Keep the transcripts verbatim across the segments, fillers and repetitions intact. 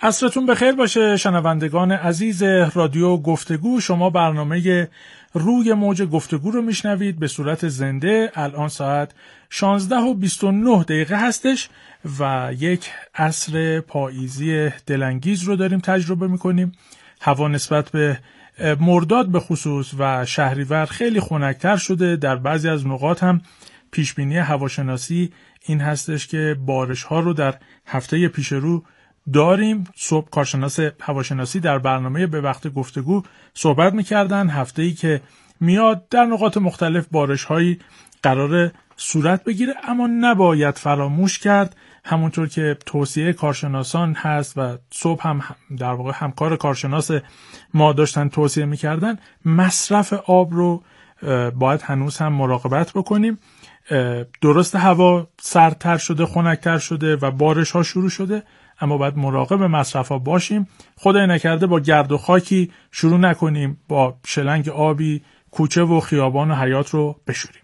عصرتون بخیر باشه شنوندگان عزیز رادیو گفتگو. شما برنامه روی موج گفتگو رو میشنوید به صورت زنده. الان ساعت شانزده و بیست و نه دقیقه هستش و یک عصر پاییزی دلانگیز رو داریم تجربه میکنیم. هوا نسبت به مرداد به خصوص و شهریور خیلی خنک‌تر شده. در بعضی از نقاط هم پیشبینی هواشناسی این هستش که بارش ها رو در هفته پیش رو داریم. صبح کارشناس هواشناسی در برنامه به وقت گفتگو صحبت میکردن هفته‌ای که میاد در نقاط مختلف بارش هایی قرار صورت بگیره، اما نباید فراموش کرد همونطور که توصیه کارشناسان هست و صبح هم در واقع همکار کارشناس ما داشتن توصیه میکردن، مصرف آب رو باید هنوز هم مراقبت بکنیم. درست هوا سردتر شده، خنک‌تر شده و بارش ها شروع شده، اما باید مراقب مصرف ها باشیم. خدای نکرده با گرد و خاکی شروع نکنیم، با شلنگ آبی کوچه و خیابان و حیاط رو بشوریم.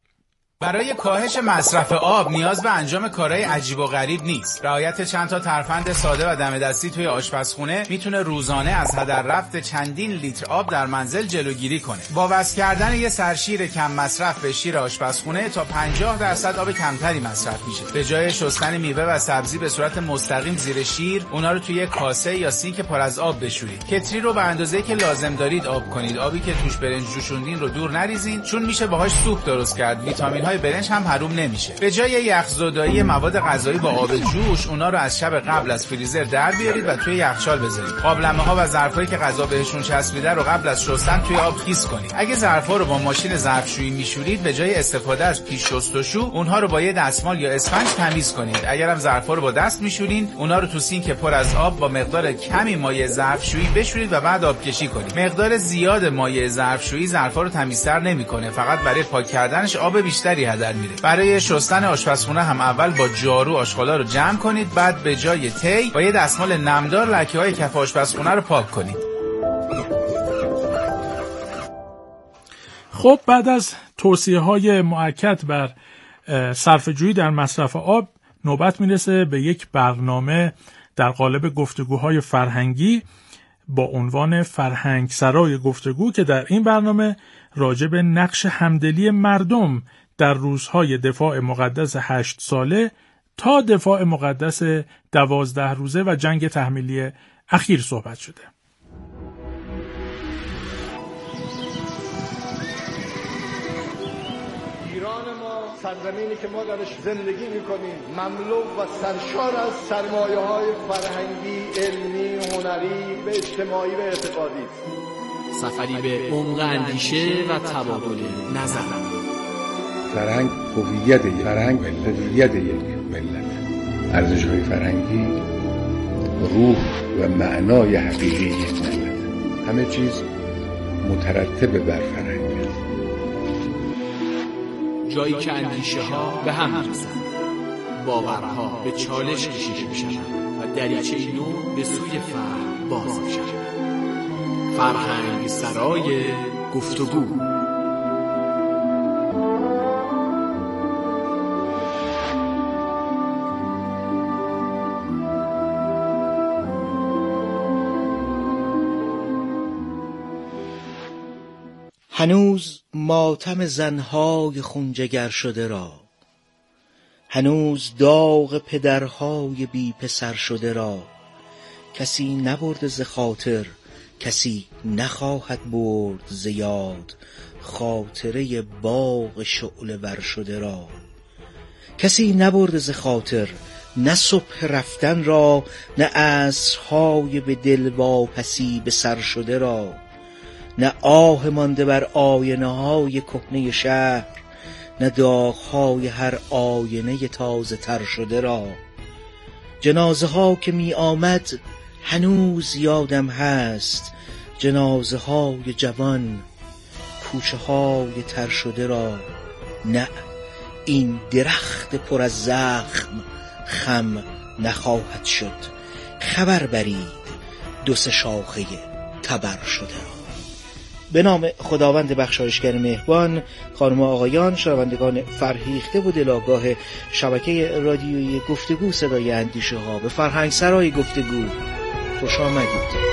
برای کاهش مصرف آب نیاز به انجام کارهای عجیب و غریب نیست. رعایت چند تا ترفند ساده و دم دستی توی آشپزخونه میتونه روزانه از هدر رفت چندین لیتر آب در منزل جلوگیری کنه. با وصل کردن یه سرشیر کم مصرف به شیر آشپزخونه تا پنجاه درصد آب کمتری مصرف میشه. به جای شستن میوه و سبزی به صورت مستقیم زیر شیر، اونا رو توی کاسه یا سینک پر از آب بشورید. کتری رو به اندازه‌ای که لازم دارید آب کنید. آبی که توش برنج جوشوندین رو دور نریزین، چون میشه باهاش سوپ درست کرد. ویتامین های برنج هم حروم نمیشه. به جای یخزدایی مواد غذایی با آب جوش، اونا رو از شب قبل از فریزر در بیارید و توی یخچال بذارید. قابلمه‌ها و ظرفایی که غذا بهشون چسبیده رو قبل از شستن توی آب خیس کنید. اگه ظرفا رو با ماشین ظرفشویی میشورید، به جای استفاده از پیش شستشو، اونها رو با یه دستمال یا اسفنج تمیز کنید. اگر هم ظرفا رو با دست میشورین، اونا رو تو سینک پر از آب با مقدار کمی مایع ظرفشویی بشورید و بعد آبکشی کنید. مقدار زیاد مایع ظرفشویی ظرفا رو تمیزتر نمیکنه، فقط برای پاک کردنش آب بیشتری هدر میره. برای شستن آشپزخونه هم اول با جارو آشغالا رو جمع کنید، بعد به جای تی با یه دستمال نمدار لکه‌های کف آشپزخونه رو پاک کنید. خب بعد از توصیه‌های مؤکد بر صرفه‌جویی در مصرف آب، نوبت میرسه به یک برنامه در قالب گفتگوهای فرهنگی با عنوان فرهنگ سرای گفتگو که در این برنامه راجع به نقش همدلی مردم در روزهای دفاع مقدس هشت ساله تا دفاع مقدس دوازده روزه و جنگ تحمیلی اخیر صحبت شده. ایران ما، سرزمینی که ما درش زندگی میکنیم، مملو و سرشار از سرمایه‌های فرهنگی، علمی، هنری و اجتماعی و اعتقادی است. سفری به عمق اندیشه و تبادل نظر. فرهنگ هویت یک فرهنگ هویت یک ملت. ارزش‌های فرهنگی روح و معنای حقیقی یک ملت. همه چیز مترتب بر فرهنگ. جایی که اندیشه ها به هم می‌رسند، باورها به چالش کشیده می‌شوند و دریچه نو به سوی فهم باز می‌شود. فرهنگ سرای گفتگو. هنوز ماتم زنهای خونجگر شده را، هنوز داغ پدرهای بی پسر شده را کسی نبرد ز خاطر، کسی نخواهد برد ز یاد خاطره باغ شعله ور شده را. کسی نبرد ز خاطر نه صبح رفتن را، نه عصرهای به دل واپسی به سر شده را، نه آه مانده بر آینه های کهنه شهر، نه داغ‌های هر آینه تازه تر شده را. جنازه ها که می آمد هنوز یادم هست، جنازه های جوان، کوچه های تر شده را. نه، این درخت پر از زخم خم نخواهد شد، خبر برید دو سه شاخه تبر شده را. به نام خداوند بخشایشگر مهربان، خانم و آقایان، شنوندگان فرهیخته و دلاگاه شبکه رادیویی گفتگو صدای اندیشه ها، به فرهنگ سرای گفتگو خوش آمدید.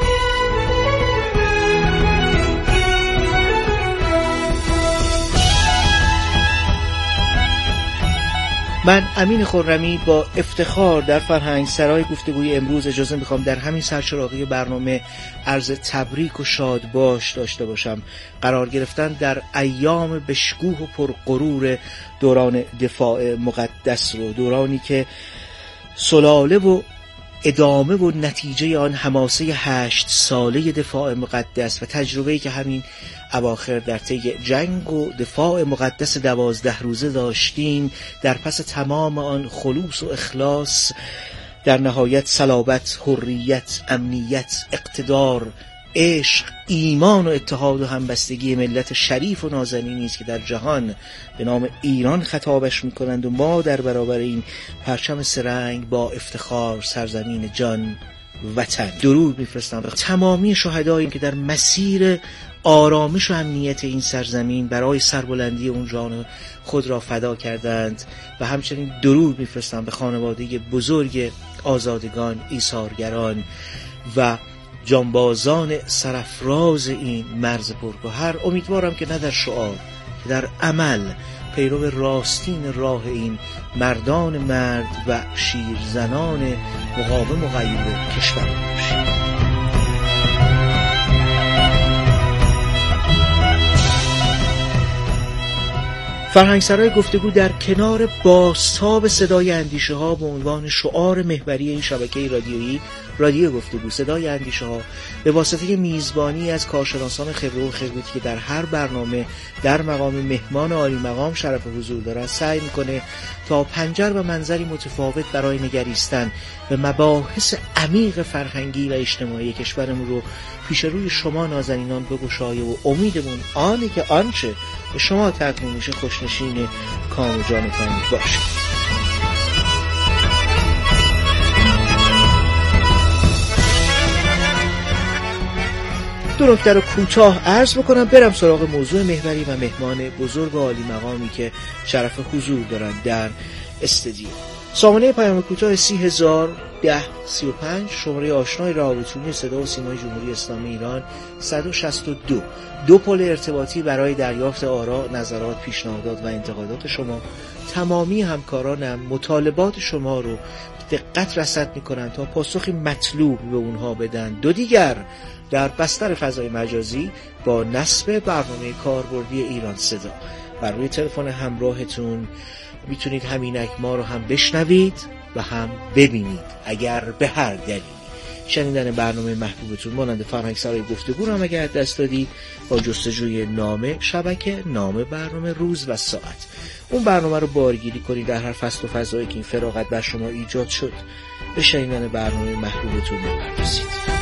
من امین خرمی با افتخار در فرهنگ سرای گفتگوی امروز اجازه میخوام در همین سرچراغی برنامه عرض تبریک و شاد باش داشته باشم. قرار گرفتن در ایام بشکوه و پرغرور دوران دفاع مقدس رو، دورانی که سلاله و ادامه و نتیجه آن حماسه هشت ساله دفاع مقدس و تجربه‌ای که همین اواخر در طی جنگ و دفاع مقدس دوازده روزه داشتیم، در پس تمام آن خلوص و اخلاص، در نهایت صلابت، حریت، امنیت، اقتدار، عشق، ایمان و اتحاد و همبستگی ملت شریف و نازنینی است که در جهان به نام ایران خطابش می‌کنند و ما در برابر این پرچم سرنگ با افتخار سرزمین جان وطن درود می‌فرستم به تمامی شهدایی که در مسیر آرامش و امنیت این سرزمین برای سربلندی اون جان خود را فدا کردند و همچنین درود می‌فرستم به خانواده بزرگ آزادگان، ایثارگران و جانبازان سرافراز این مرز پرگوهر. امیدوارم که نه در شعار که در عمل پیرو راستین راه این مردان مرد و شیرزنان مقاوم و غیور کشور باشید. فرهنگ سرای گفتگو در کنار بازتاب صدای اندیشه ها به عنوان شعار محوری این شبکه رادیویی رادیو گفتگو صدای اندیشه ها به واسطه میزبانی از کارشناسان خبره و خبرتی که در هر برنامه در مقام مهمان عالی مقام شرف حضور دارند سعی میکنه تا پنجر و منظری متفاوت برای نگریستن به مباحث عمیق فرهنگی و اجتماعی کشورمون رو پیش روی شما نازنینان بگشایه و امیدمون آنه که آنچه به شما تقدیم میشه خوشنشین کام و جانتان باشه. دو نکته رو کوتاه عرض بکنم برم سراغ موضوع محوری و مهمان بزرگ و عالی مقامی که شرف حضور دارن در استودیو. سامانه پیام کوتاه سی هزار ده سی و پنج، شماره آشنای رابطونی صدا و سیمای جمهوری اسلامی ایران صد و شصت و دو. دو پل ارتباطی برای دریافت آرا، نظرات، پیشنهادات و انتقادات شما. تمامی همکارانم مطالبات شما رو دقت رصد میکنن تا پاسخی مطلوب به اونها بدن. دو دیگر در بستر فضای مجازی با نصب برنامه کاربردی ایران صدا. بر روی تلفن همراهتون میتونید همینک ما رو هم بشنوید و هم ببینید. اگر به هر دلیلی شنیدن برنامه محبوبتون مانند فرهنگ سرای گفتگو رو هم اگر دست دادید، با جستجوی نام شبکه، نام برنامه، روز و ساعت اون برنامه رو بارگیری کنید در هر فصل و فضایی که این فراغت بر شما ایجاد شد به شنیدن برنامه محبوبتون بپردازید.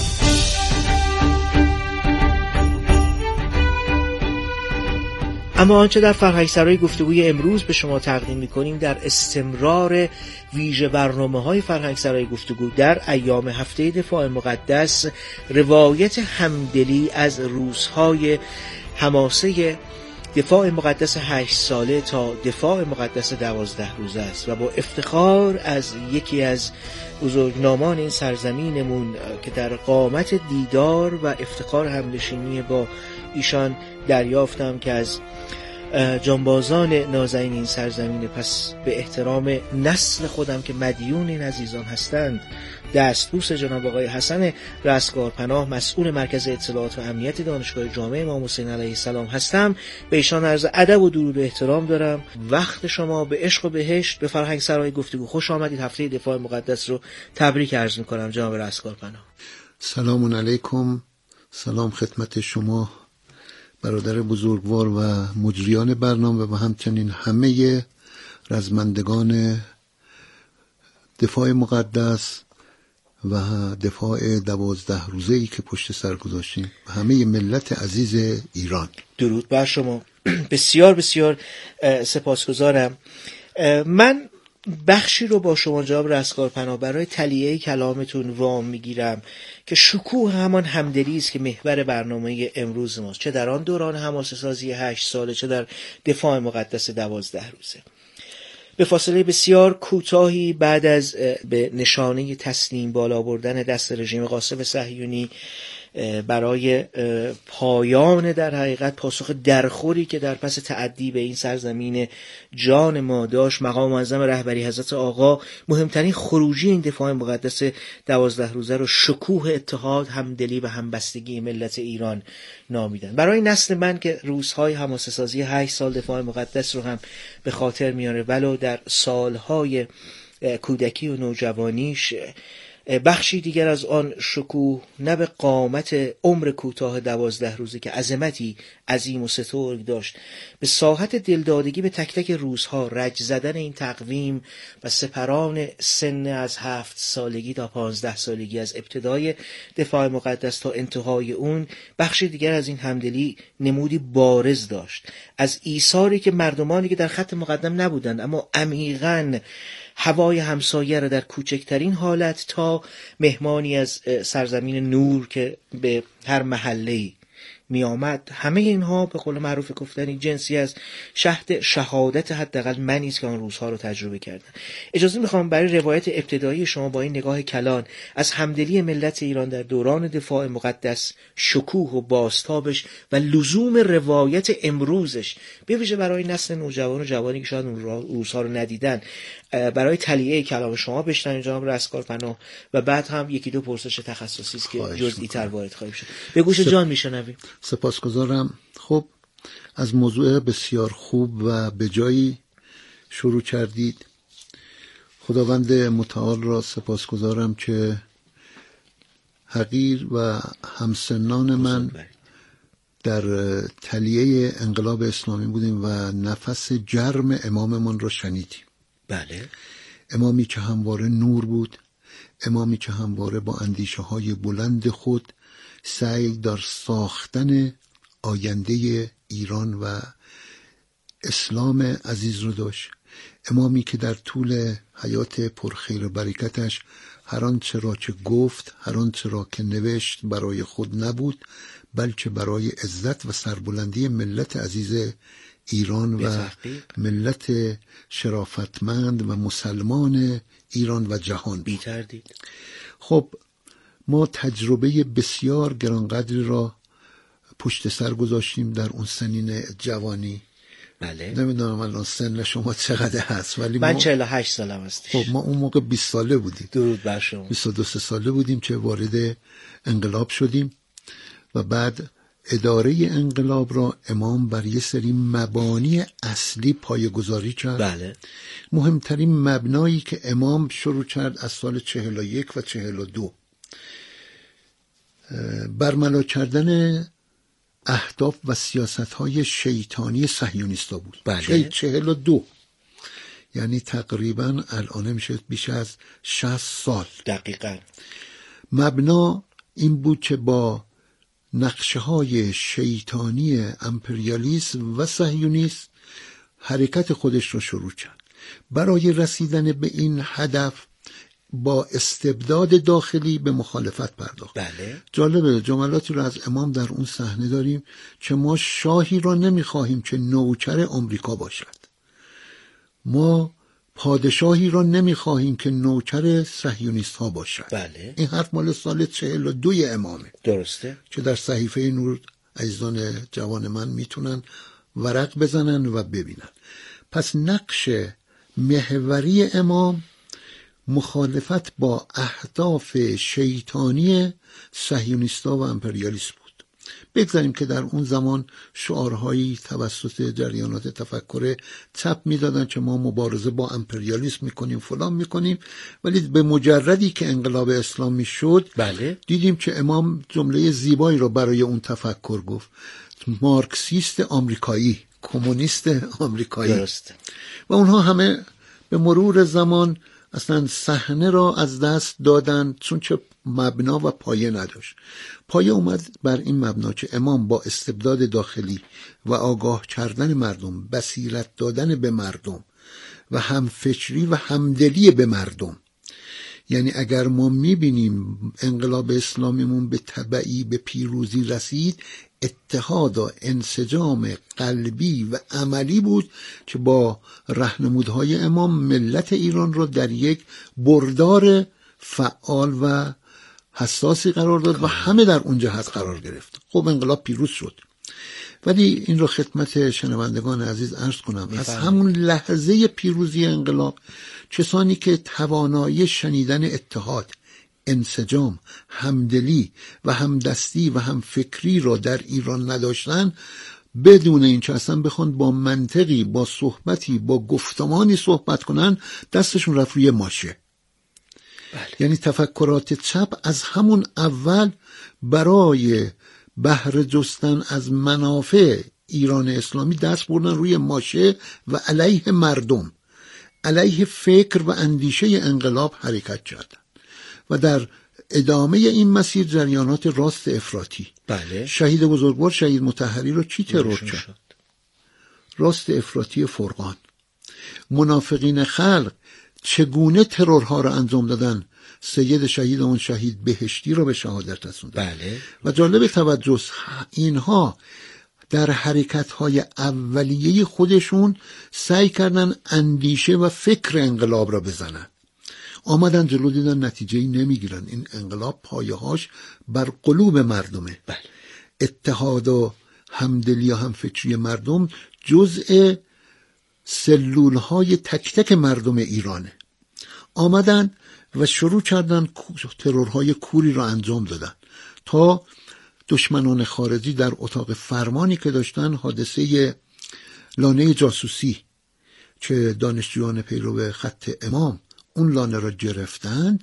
اما آنچه در فرهنگ سرای گفتگوی امروز به شما تقدیم می‌کنیم در استمرار ویژه برنامه‌های فرهنگ سرای گفتگو در ایام هفته دفاع مقدس، روایت همدلی از روزهای حماسه دفاع مقدس هشت ساله تا دفاع مقدس دوازده روزه است و با افتخار از یکی از بزرگنامان این سرزمینمون که در قامت دیدار و افتخار همنشینی با ایشان دریافتم که از جانبازان نازنین این سرزمین، پس به احترام نسل خودم که مدیون این عزیزان هستند دستبوس جناب آقای حسن رستگارپناه، مسئول مرکز اطلاعات و امنیت دانشگاه جامعه امام حسین علیه السلام هستم. به ایشان عرض ادب و درود و احترام دارم. وقت شما به عشق و بهشت. به فرهنگ سرای گفتگو خوش آمدید. هفته دفاع مقدس رو تبریک عرض می‌کنم جناب رستگارپناه. سلام علیکم. سلام خدمت شما برادر بزرگوار و مجریان برنامه و همچنین همه رزمندگان دفاع مقدس و دفاع دوازده روزه‌ای که پشت سر گذاشتیم و همه ملت عزیز ایران. درود بر شما. بسیار بسیار سپاسگزارم. من بخشی رو با شما جناب رستگارپناه برای تلیه کلامتون وام میگیرم که شکوه همان همدلی است که محور برنامه امروز ماست، چه در آن دوران حماسه سازی هشت ساله چه در دفاع مقدس دوازده روزه. به فاصله بسیار کوتاهی بعد از به نشانه تسلیم بالا بردن دست رژیم قاسم صهیونی برای پایان در حقیقت پاسخ درخوری که در پس تعدی به این سرزمین جان ما داشت، مقام معظم رهبری حضرت آقا مهمترین خروجی این دفاع مقدس دوازده روزه رو شکوه اتحاد، همدلی و همبستگی ملت ایران نامیدن. برای نسل من که روزهای حماسه سازی هشت سال دفاع مقدس رو هم به خاطر میاره، ولو در سالهای کودکی و نوجوانیش بخشی دیگر از آن شکوه نه به قامت عمر کوتاه دوازده روزه که عظمتی عظیم و سترگ داشت، به ساحت دلدادگی به تک تک روزها، رج زدن این تقویم و سپران سن از هفت سالگی تا پانزده سالگی، از ابتدای دفاع مقدس تا انتهای اون، بخشی دیگر از این همدلی نمودی بارز داشت از ایثاری که مردمانی که در خط مقدم نبودند اما عمیقاً هوای همسایه را در کوچکترین حالت تا مهمانی از سرزمین نور که به هر محله‌ای می آمد، همه اینها به قول معروف گفتنی جنسی از شهد شهادت حداقل منی است که آن روزها رو تجربه کردن. اجازه میخوام برای روایت ابتدایی شما با این نگاه کلان از همدلی ملت ایران در دوران دفاع مقدس، شکوه و بازتابش و لزوم روایت امروزش، به ویژه برای نسل نوجوان و جوانی که شاید اون روزها رو ندیدن، برای تلیه کلام شما بشنویم جناب رستگار پناه، و بعد هم یکی دو پرسش تخصصی است که جزئی تر وارد خواهیم شد. به گوش جان میشنویم. سپاسگزارم. خب از موضوع بسیار خوب و به جایی شروع کردید. خداوند متعال را سپاسگزارم که حقیر و همسنان من در تلیه انقلاب اسلامی بودیم و نفس جرم اماممون را شنیدیم. بله. امامی که همواره نور بود، امامی که همواره با اندیشه های بلند خود سعی در ساختن آینده ایران و اسلام عزیز رو داشت، امامی که در طول حیات پرخیر و برکتش هر آنچه را که گفت، هر آنچه را که نوشت برای خود نبود، بلکه برای عزت و سربلندی ملت عزیز ایران و ملت شرافتمند و مسلمان ایران و جهان بی تردید. خب ما تجربه بسیار گرانقدری را پشت سر گذاشتیم در اون سنین جوانی. بله. نمیدونم الان سن شما چقدر هست، ولی من ما چهل و هشت سالم هستش. خب ما اون موقع بیست ساله بودیم. درود بر شما. بیست و دو ساله بودیم که وارد انقلاب شدیم و بعد اداره انقلاب را امام بر یه سری مبانی اصلی پایه‌گذاری کرد. بله. مهمترین مبنایی که امام شروع کرد از سال چهل و یک و چهل و دو برملا کردن اهداف و سیاست‌های شیطانی صهیونیستا بود. بله. چهل و دو یعنی تقریبا الان میشه بیش از شصت سال. دقیقاً. مبنا این بود که با نقشه های شیطانی امپریالیسم و صهیونیسم حرکت خودش رو شروع کرد. برای رسیدن به این هدف با استبداد داخلی به مخالفت پرداخت. بله. جالبه جملاتی رو از امام در اون صحنه داریم که ما شاهی را نمیخواهیم که نوکر آمریکا باشد، ما پادشاهی را نمیخواهیم که نوکر صهیونیست ها باشد. بله. این حرف مال سال چهل و دوی امامه. درسته. که در صحیفه نور عزیزان جوان من میتونن ورق بزنن و ببینن. پس نقش محوری امام مخالفت با اهداف شیطانی صهیونیستا و امپریالیست بود. بگذاریم که در اون زمان شعارهایی توسط جریانات تفکر چپ میدادن که ما مبارزه با امپریالیسم میکنیم فلان میکنیم، ولی به مجردی که انقلاب اسلامی شد بله. دیدیم که امام جمله زیبایی رو برای اون تفکر گفت: مارکسیست آمریکایی، کمونیست آمریکایی. درست. و اونها همه به مرور زمان اصلا صحنه را از دست دادن، چون که مبنا و پایه نداشت. پایه اومد بر این مبنا که امام با استبداد داخلی و آگاه کردن مردم، بصیرت دادن به مردم و همفکری و همدلی به مردم، یعنی اگر ما میبینیم انقلاب اسلامیمون به تبعی به پیروزی رسید، اتحاد و انسجام قلبی و عملی بود که با راهنمودهای امام ملت ایران را در یک بردار فعال و حساسی قرار داد و همه در اون جهت قرار گرفت. خب انقلاب پیروز شد، ولی این رو خدمت شنوندگان عزیز عرض کنم از همون لحظه پیروزی انقلاب کسانی که توانایی شنیدن اتحاد، انسجام، همدلی و همدستی و همفکری را در ایران نداشتن، بدون این که اصلا بخوان با منطقی، با صحبتی، با گفتمانی صحبت کنن، دستشون رفت روی ماشه. بله. یعنی تفکرات چپ از همون اول برای بهره جستن از منافع ایران اسلامی دست بردن روی ماشه و علیه مردم، علیه فکر و اندیشه انقلاب حرکت کردن و در ادامه این مسیر جریانات راست افراطی. بله. شهید بزرگوار شهید مطهری رو کی ترور کرد؟ راست افراطی فرقان. منافقین خلق چگونه ترورها را انجام دادن؟ سید شهید اون شهید بهشتی را به شهادت رسوندن. بله. و جالب توجه اینها در حرکت‌های اولیه خودشون سعی کردن اندیشه و فکر انقلاب را بزنن. آمدن جلو دیدن نتیجه‌ای نمیگیرن. این انقلاب پایه‌هاش بر قلوب مردمه. بله. اتحاد و همدلی و همفکری مردم جزء سلول‌های تک تک مردم ایرانه. آمدن و شروع کردن ترورهای کوری را انجام دادن تا دشمنان خارجی در اتاق فرمانی که داشتن حادثه لانه جاسوسی که دانشجویان پیرو خط امام اون لانه را گرفتند،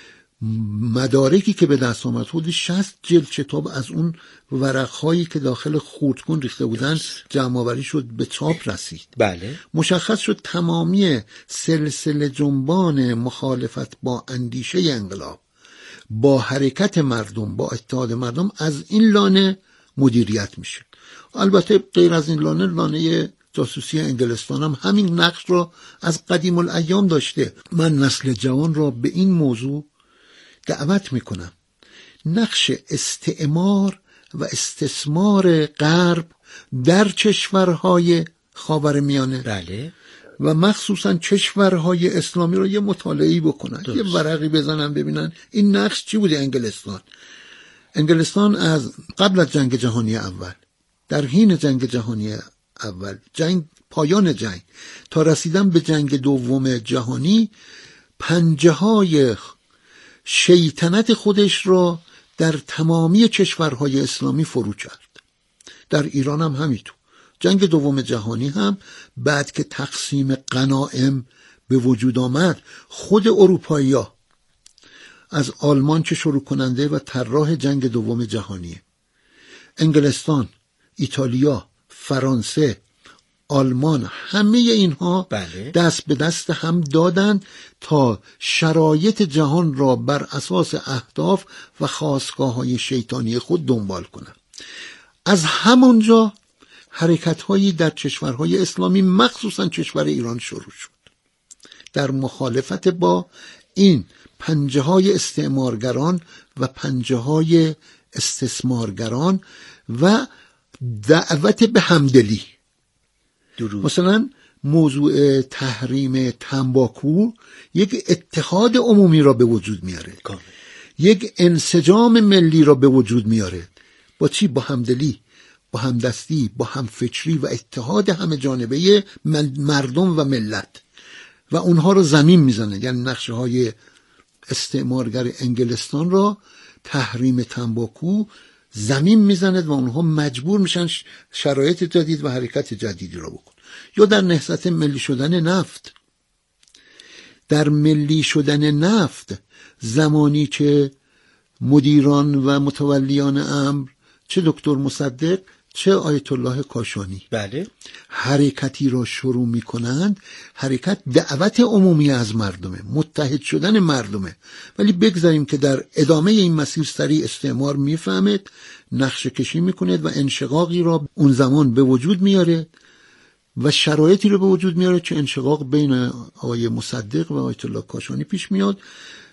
مدارکی که به دست آمد حدود شصت جلد کتاب از اون ورقهایی که داخل خردکن ریخته بودن جمع آوری شد، به چاپ رسید. بله. مشخص شد تمامی سلسله جنبان مخالفت با اندیشه انقلاب، با حرکت مردم، با اتحاد مردم از این لانه مدیریت میشه. البته غیر از این لانه، لانه جاسوسی انگلستان هم همین نقش را از قدیم الایام داشته. من نسل جوان را به این موضوع دعوت میکنم. نقش استعمار و استثمار غرب در کشورهای خاورمیانه، بله، و مخصوصا کشورهای اسلامی رو یه مطالعه‌ای بکنن، درست. یه ورقی بزنن ببینن این نقش چی بوده. انگلستان انگلستان از قبل از جنگ جهانی اول، در حین جنگ جهانی اول، جنگ پایان جنگ تا رسیدن به جنگ دوم جهانی، پنجه های شیطنت خودش را در تمامی کشورهای اسلامی فرو کرد. در ایران هم همینطور. جنگ دوم جهانی هم بعد که تقسیم غنایم به وجود آمد، خود اروپایی‌ها از آلمان که شروع کننده و طراح جنگ دوم جهانیه، انگلستان، ایتالیا، فرانسه، آلمان، همه اینها بله. دست به دست هم دادن تا شرایط جهان را بر اساس اهداف و خواستگاه‌های شیطانی خود دنبال کنند. از همونجا حرکت‌هایی در کشورهای اسلامی مخصوصا کشور ایران شروع شد در مخالفت با این پنجه‌های استعمارگران و پنجه‌های استثمارگران و دعوت به همدلی. درود. مثلا موضوع تحریم تنباکو یک اتحاد عمومی را به وجود میاره، کامل. یک انسجام ملی را به وجود میاره. با چی؟ با همدلی، با همدستی، با همفکری و اتحاد همه جانبه مردم و ملت، و اونها رو زمین میزنه. یعنی نقشه های استعمارگر انگلستان را تحریم تنباکو زمین میزند و اونها مجبور میشن شرایط جدید و حرکت جدیدی را بکن. یا در نهضت ملی شدن نفت، در ملی شدن نفت زمانی که مدیران و متولیان امر، چه دکتر مصدق چه آیت الله کاشانی، بله، حرکتی را شروع می کنند، حرکت دعوت عمومی از مردمه، متحد شدن مردمه. ولی بگذاریم که در ادامه این مسیر سریع استعمار میفهمد، نقشه کشی میکنه و انشقاقی را اون زمان به وجود میاره و شرایطی رو به وجود میاره که انشقاق بین آقای مصدق و آیت الله کاشانی پیش میاد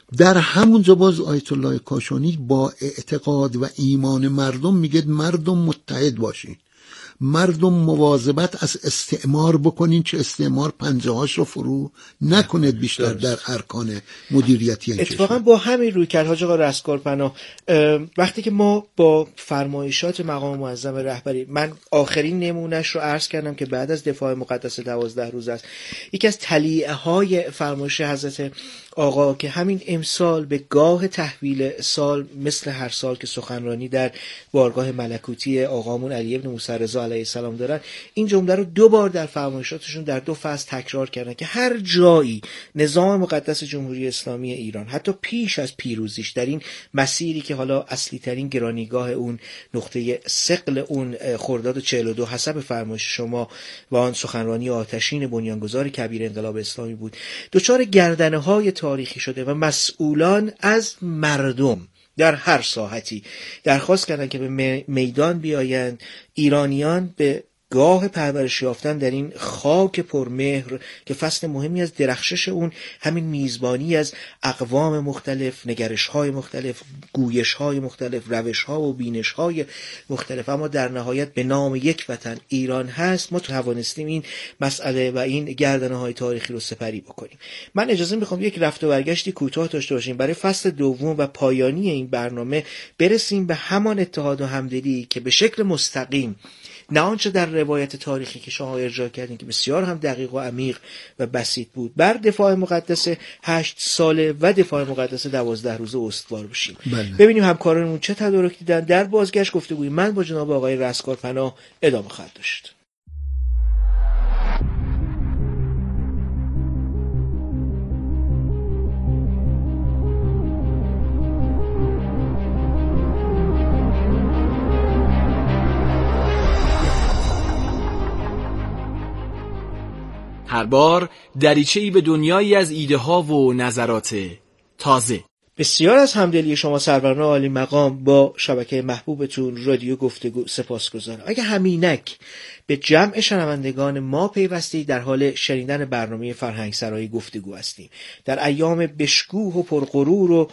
در همونجا باز آیت الله کاشانی با اعتقاد و ایمان مردم میگه مردم متحد باشین، مردم مواظبت از استعمار بکنین چه استعمار پنجه‌هاش رو فرو نکنید بیشتر در ارکان مدیریتی این اتفاقا کشور. با همین روی کرد حاج آقا رستگارپناه، وقتی که ما با فرمایشات مقام معظم رهبری، من آخرین نمونهش رو عرض کردم که بعد از دفاع مقدس دوازده روز است، یکی از تلیعه های فرمایش حضرت آقا که همین امسال به گاه تحویل سال مثل هر سال که سخنرانی در بارگاه ملکوتی آقامون علی ابن موسی رضا علیه السلام دارن، این جمله رو دو بار در فرمایشاتشون در دو فصل تکرار کردن که هر جایی نظام مقدس جمهوری اسلامی ایران حتی پیش از پیروزیش در این مسیری که حالا اصلی ترین گرانیگاه اون نقطه ثقل اون خرداد چهل و دو حسب فرمایش شما و آن سخنرانی آتشین بنیانگذار کبیر انقلاب اسلامی بود، دچار گردنه های تاریخی شده و مسئولان از مردم در هر ساحتی درخواست کردن که به میدان بیایند، ایرانیان به گاه پرورش یافتن در این خاک پرمهر که فصل مهمی از درخشش اون همین میزبانی از اقوام مختلف، نگرش‌های مختلف، گویش‌های مختلف، روش‌ها و بینش‌های مختلف، اما در نهایت به نام یک وطن ایران هست، ما توانستیم این مسئله و این گردنه‌های تاریخی رو سپری بکنیم. من اجازه میخوام یک رفت و برگشتی کوتاه داشته باشیم برای فصل دوم و پایانی این برنامه، برسیم به همان اتحاد و همدلی که به شکل مستقیم نه آنچه در روایت تاریخی که شما ارجاع کردین که بسیار هم دقیق و عمیق و بسیط بود، بر دفاع مقدس هشت ساله و دفاع مقدس دوازده روزه استوار بشیم. بله. ببینیم همکارانمون چه تدارک دیدن. در بازگشت گفتگوی من با جناب آقای رستگارپناه ادامه خواهد داشت. هر بار دریچه‌ای به دنیایی از ایده ها و نظرات تازه. بسیار از همدلی شما سروران عالی مقام با شبکه محبوبتون رادیو گفتگو سپاسگزارم. اگه همینک به جمع شنوندگان ما پیوستی، در حال شنیدن برنامه فرهنگسرای گفتگو هستیم. در ایام بشکوه و پرغرور و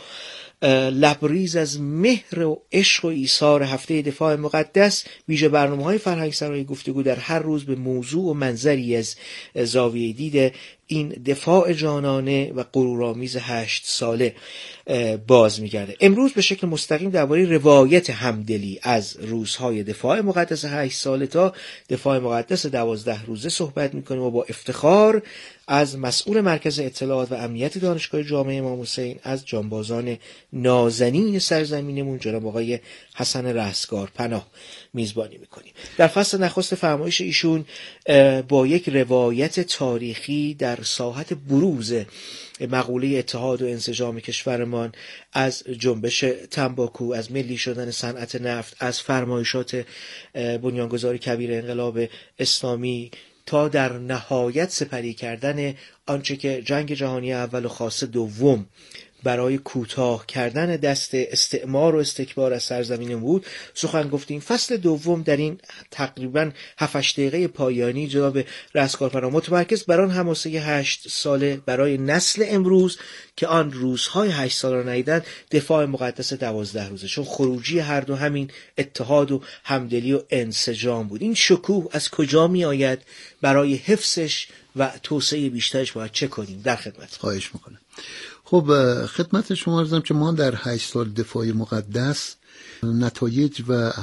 لبریز از مهر و عشق و ایثار هفته دفاع مقدس، ویژه برنامه‌های فرهنگسرای گفتگو در هر روز به موضوع و منظری از زاویه دید این دفاع جانانه و غرورآمیز هشت ساله باز می‌گرده. امروز به شکل مستقیم درباره روایت همدلی از روزهای دفاع مقدس هشت ساله تا دفاع مقدس دوازده روزه صحبت می‌کنیم و با افتخار از مسئول مرکز اطلاعات و امنیت دانشگاه جامعه امام حسین، از جانبازان نازنین سرزمینمون جناب آقای حسن رستگارپناه میزبانی میکنیم. در فصل نخست فرمایش ایشون با یک روایت تاریخی در ساحت بروز مقوله اتحاد و انسجام کشورمان، از جنبش تنباکو، از ملی شدن صنعت نفت، از فرمایشات بنیانگذار کبیر انقلاب اسلامی تا در نهایت سپری کردن آنچه که جنگ جهانی اول و خاصه دوم برای کوتاه کردن دست استعمار و استکبار از سرزمین بود سخن گفتیم. فصل دوم در این تقریبا هفت هشت دقیقه پایانی جناب رستگارپناه متمرکز بر آن حماسه هشت ساله برای نسل امروز که آن روزهای هشت سال را ندیدن، دفاع مقدس دوازده روزه، چون خروجی هر دو همین اتحاد و همدلی و انسجام بود. این شکوه از کجا می آید؟ برای حفظش و توسعه بیشترش باید چه کنیم؟ در خدمت. خواهش میکنم. خب خدمت شما عرضم که ما در هشت سال دفاع مقدس نتایج و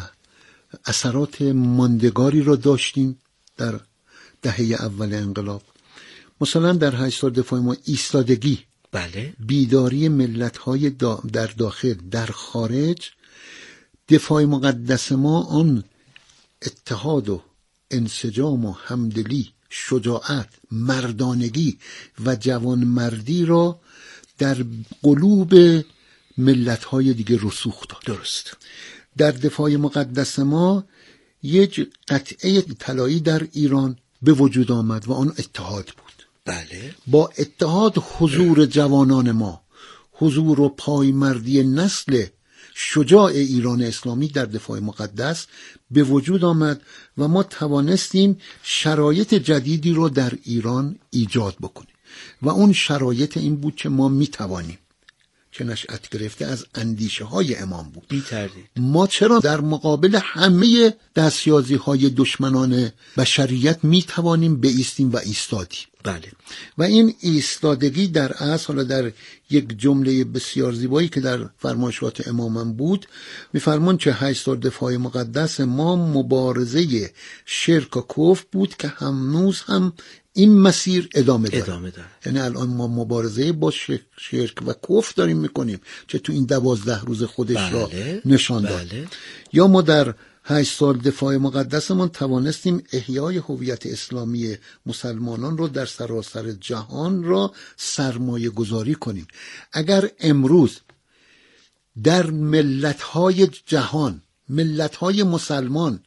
اثرات ماندگاری را داشتیم در دهه اول انقلاب. مثلا در هشت سال دفاع ما ایستادگی، بله، بیداری ملت‌های دا در داخل در خارج، دفاع مقدس ما آن اتحاد و انسجام و همدلی، شجاعت، مردانگی و جوانمردی را در قلوب ملت‌های دیگه رسوخ داد. درست. در دفاع مقدس ما یک قطعه طلایی در ایران به وجود آمد و آن اتحاد بود. بله. با اتحاد حضور جوانان ما، حضور و پایمردی نسل شجاع ایران اسلامی در دفاع مقدس به وجود آمد و ما توانستیم شرایط جدیدی رو در ایران ایجاد بکنیم و اون شرایط این بود که ما میتوانیم که نشأت گرفته از اندیشه های امام بود. بی تردید. ما چرا در مقابل همه دستیازی های دشمنان بشریت می توانیم بایستیم و ایستادیم؟ بله. و این ایستادگی در اصل، حالا در یک جمله بسیار زیبایی که در فرمایشات امامم بود، میفرمان که هشت سال دفاع مقدس ما مبارزه شرک و کفر بود که هنوز هم این مسیر ادامه داره. ادامه داره. یعنی الان ما مبارزه با شرک و کفر داریم میکنیم که تو این دوازده روز خودش بله. را نشان داد. بله. یا ما در هشت سال دفاع مقدسمون توانستیم احیای هویت اسلامی مسلمانان رو در سراسر جهان را سرمایه گذاری کنیم. اگر امروز در ملت‌های جهان، ملت‌های مسلمان،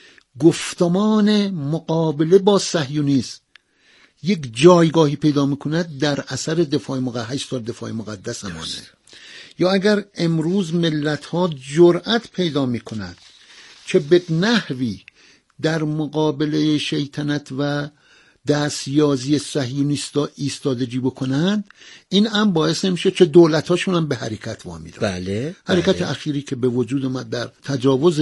گفتمان مقابله با صهیونیسم یک جایگاهی پیدا میکند در اثر دفاع مقدس، هشت سال دفاع مقدس امانه. یا اگر امروز ملت‌ها جرأت پیدا میکنند که به نحوی در مقابله شیطنت و دستیازی صهیونیستا ایستادگی بکنند، این هم باعث میشه که دولت‌هاشون هم به حرکت وامی دارن. بله. حرکت بله. اخیری که به وجود اومد در تجاوز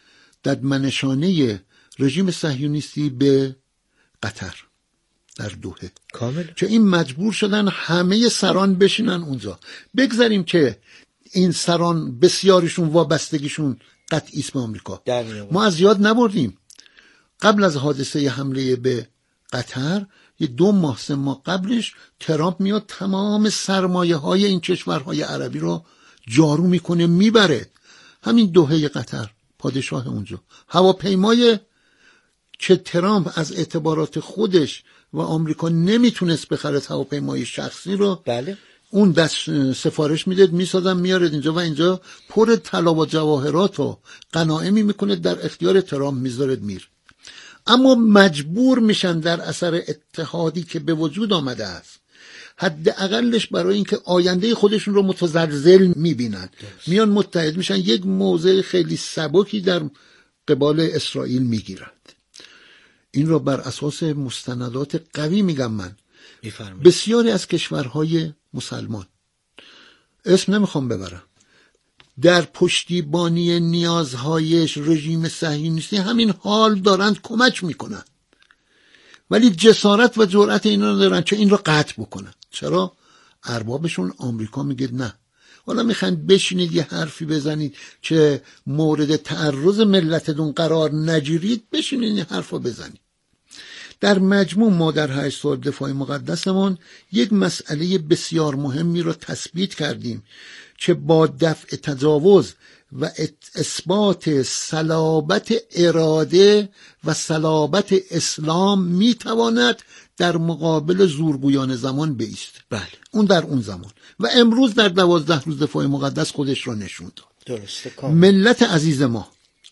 ددمنشانه رژیم صهیونیستی به قطر در دوحه، کامل، که این مجبور شدن همه سران بشینن اونجا. بگذاریم که این سران بسیارشون وابستگیشون قطعی است به آمریکا. ما از یاد نبردیم قبل از حادثه حمله به قطر یه دو ماه سه ماه قبلش ترامپ میاد تمام سرمایه های این کشورهای عربی رو جارو میکنه میبره. همین دوحه قطر، پادشاه اونجا، هواپیمای که ترامپ از اعتبارات خودش و آمریکا نمیتونست بخره، هواپیمای شخصی رو، بله، اون دست سفارش میداد میسازن میارد اینجا و اینجا پر طلا و جواهرات و غنایمی میکنه در اختیار ترامپ میذارد میر. اما مجبور میشن در اثر اتحادی که به وجود آمده است، حداقلش برای اینکه آینده خودشون رو متزلزل میبینن، میان متحد میشن، یک موضع خیلی سبکی در قبال اسرائیل میگیرند. این را بر اساس مستندات قوی میگم من. بسیاری از کشورهای مسلمان، اسم نمیخوام ببرم، در پشتیبانی نیازهای رژیم صهیونیستی همین حال دارند کمک میکنن، ولی جسارت و جرأت اینا رو دارن که این رو قطع بکنن. چرا؟ اربابشون آمریکا میگه نه، حالا میخواین بشینید یه حرفی بزنید که مورد تعرض ملتتون قرار نگیرید، بشینید این حرفو بزنید. در مجموع ما در هشت سال دفاع مقدسمون یک مسئله بسیار مهمی رو تثبیت کردیم که با دفع تجاوز و اثبات صلابت اراده و صلابت اسلام میتواند در مقابل زورگویان زمان بایست. بله، اون در اون زمان و امروز در دوازده روز دفاع مقدس خودش را نشون داد. درسته. کامل. ملت عزیز ما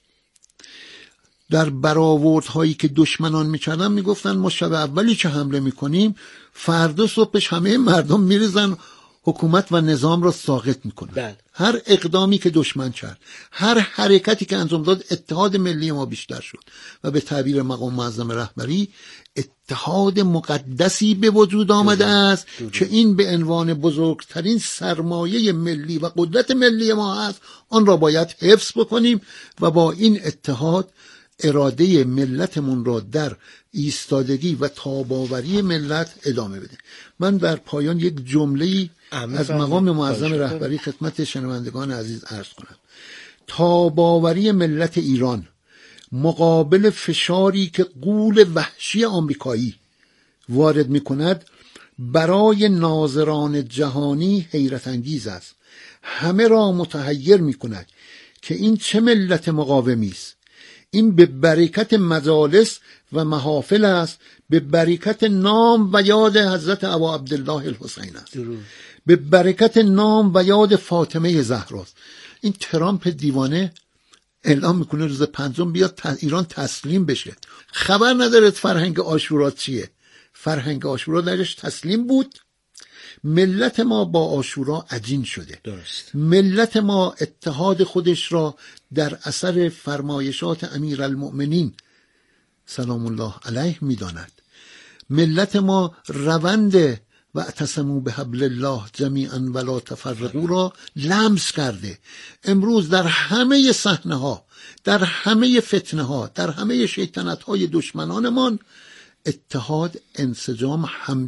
در برآوردهایی که دشمنان میکردن میگفتن ما شب اولی که حمله میکنیم فردا صبحش همه مردم میریزن حکومت و نظام را ساقط میکنن. بله. هر اقدامی که دشمن کرد، هر حرکتی که انجام داد، اتحاد ملی ما بیشتر شد و به تعبیر مقام معظم رهبری اتحاد مقدسی به وجود آمده است که این به عنوان بزرگترین سرمایه ملی و قدرت ملی ما است. آن را باید حفظ بکنیم و با این اتحاد اراده ملتمون را در ایستادگی و تاباوری ملت ادامه بده. من در پایان یک جمله‌ای از مقام معظم رهبری خدمت شنوندگان عزیز عرض کنم. تاباوری ملت ایران مقابل فشاری که غول وحشی آمریکایی وارد می‌کند برای ناظران جهانی حیرت انگیز است. همه را متحیر می‌کند که این چه ملت مقاومی است. این به برکت مجالس و محافل است، به برکت نام و یاد حضرت ابا عبدالله الحسین است، به برکت نام و یاد فاطمه زهراست. این ترامپ دیوانه اعلام میکنه روز پنجم بیاد ایران تسلیم بشه، خبر نداره فرهنگ عاشورا چیه. فرهنگ عاشورا درش تسلیم بود. ملت ما با عاشورا عجین شده. درست. ملت ما اتحاد خودش را در اثر فرمایشات امیرالمؤمنین سلام الله علیه میداند. ملت ما روند و اعتصموا بحبل الله جمیعا ولا تفرقوا را لمس کرده. امروز در همه صحنه ها، در همه فتنه ها، در همه شیطنت های دشمنانمان اتحاد، انسجام، هم